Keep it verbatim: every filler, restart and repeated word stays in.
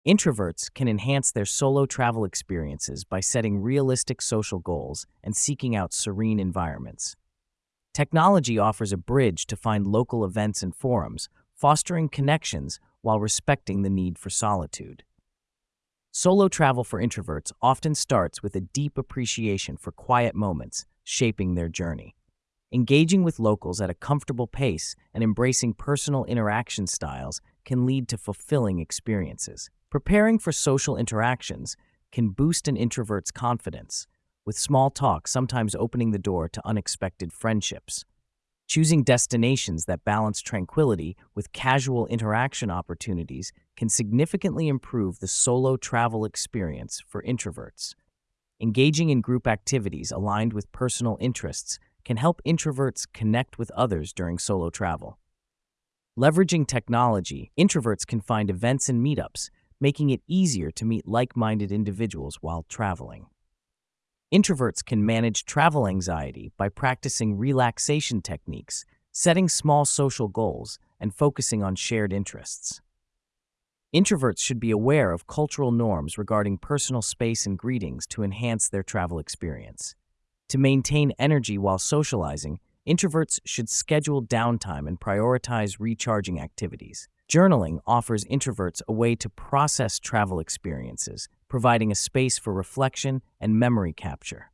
Introverts can enhance their solo travel experiences by setting realistic social goals and seeking out serene environments. Technology offers a bridge to find local events and forums, fostering connections while respecting the need for solitude. Solo travel for introverts often starts with a deep appreciation for quiet moments, shaping their journey. Engaging with locals at a comfortable pace and embracing personal interaction styles can lead to fulfilling experiences. Preparing for social interactions can boost an introvert's confidence, with small talk sometimes opening the door to unexpected friendships. Choosing destinations that balance tranquility with casual interaction opportunities can significantly improve the solo travel experience for introverts. Engaging in group activities aligned with personal interests can help introverts connect with others during solo travel. Leveraging technology, introverts can find events and meetups, making it easier to meet like-minded individuals while traveling. Introverts can manage travel anxiety by practicing relaxation techniques, setting small social goals, and focusing on shared interests. Introverts should be aware of cultural norms regarding personal space and greetings to enhance their travel experience. To maintain energy while socializing, introverts should schedule downtime and prioritize recharging activities. Journaling offers introverts a way to process travel experiences, providing a space for reflection and memory capture.